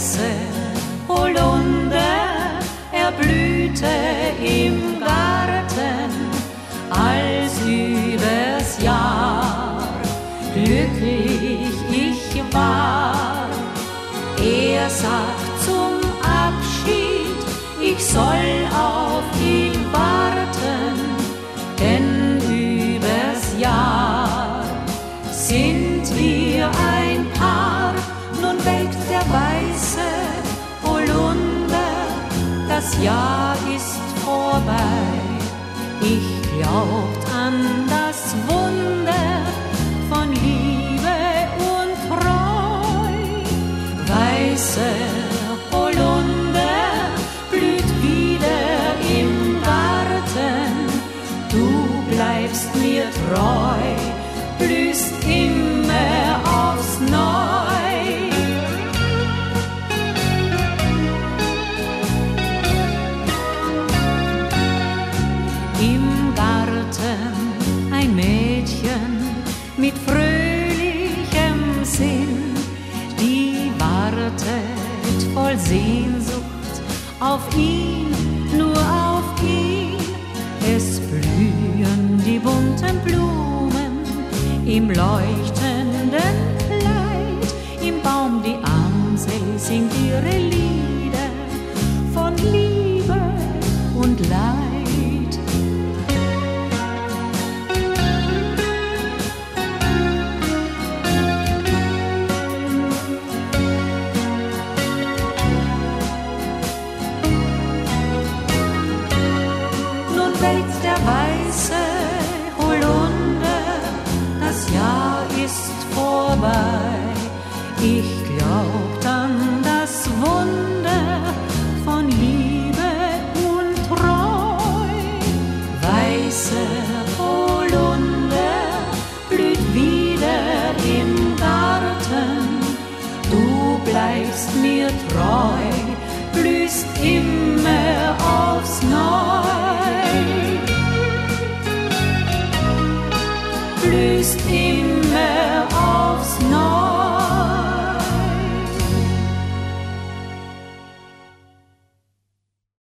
weiße Holunder erblühte im Garten, als übers Jahr glücklich ich war. Er sagt zum Abschied, ich soll auf ihn warten, denn übers Jahr sind wir ein Paar. Nun welkt der weiße Holunder, das Jahr ist vorbei. Ich glaubt an das Wunder von Liebe und Treu. Weiße Holunder blüht wieder im Garten, du bleibst mir treu, blühst immer aufs Neu. Im Garten ein Mädchen mit fröhlichem Sinn, die wartet voll Sehnsucht auf ihn, nur auf ihn. Es blühen die bunten Blumen im leuchtenden Kleid, im Baum die Amsel singt ihre Lieder von Liebe und Leid. Welkt der weiße Holunder, das Jahr ist vorbei. Ich glaubt an das Wunder von Liebe und Treu. Weiße Holunder blüht wieder im Garten, du bleibst mir treu, blühst immer aufs Neu. Blühst immer aufs Neue.